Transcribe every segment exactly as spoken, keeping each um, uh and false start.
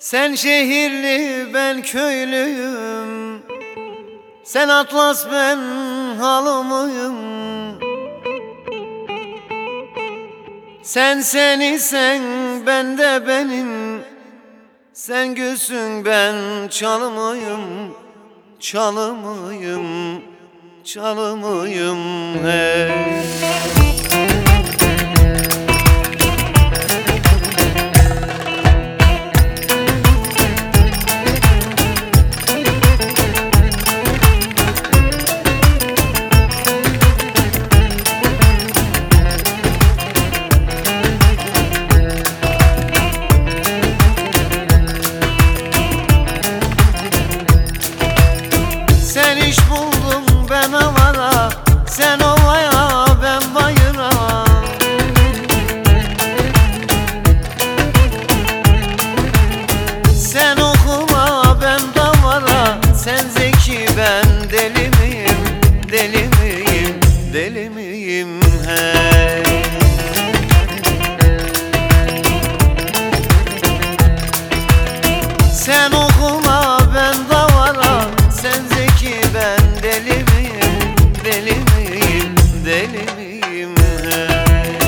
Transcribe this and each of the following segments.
Sen şehirli, ben köylüyüm. Sen atlas, ben halımıyım. Sen seni sen, ben de benim. Sen gülsün, ben çalımıyım. Çalımıyım, çalımıyım hey. Sen iş buldun, ben avara. Sen ovaya, ben bayıra. Sen okuma, ben davara. Sen zeki, ben deli miyim? Deli miyim? Deli miyim hey? Sen okuma, ben davara. Sen zeki, ben deli miyim? Deli miyim? Deli miyim hey?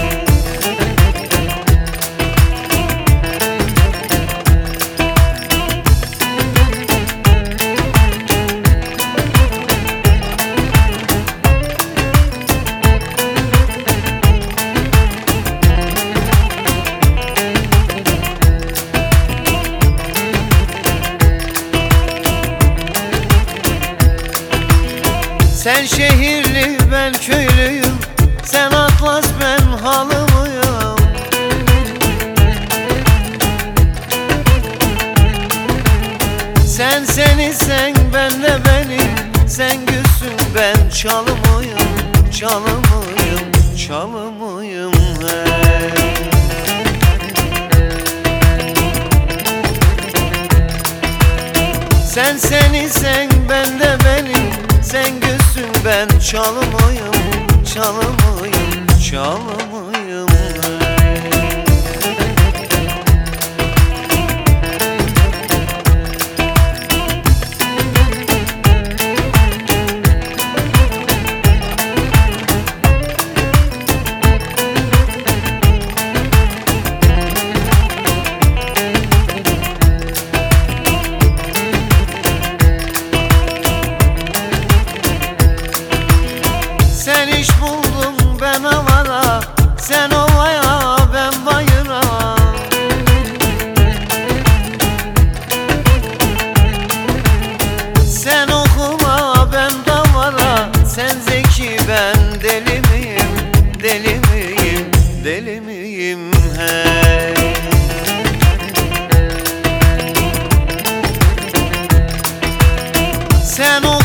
Sen şehirli, ben köylüyüm. Sen atlas, ben halımıyım. Sen seni sen, ben de benim. Sen gülsün, ben çalımıyım. Çalımıyım, çalımıyım hey. Sen seni sen, ben de benim. Sen gülsün, ben çalımıyım. Çalımıyım, çalımıyım hey. Sen iş buldun, ben avara. Sen ovaya, ben bayıra. Sen okuma, ben davara. Sen zeki, ben deli miyim? Deli miyim? Deli miyim hey? Sen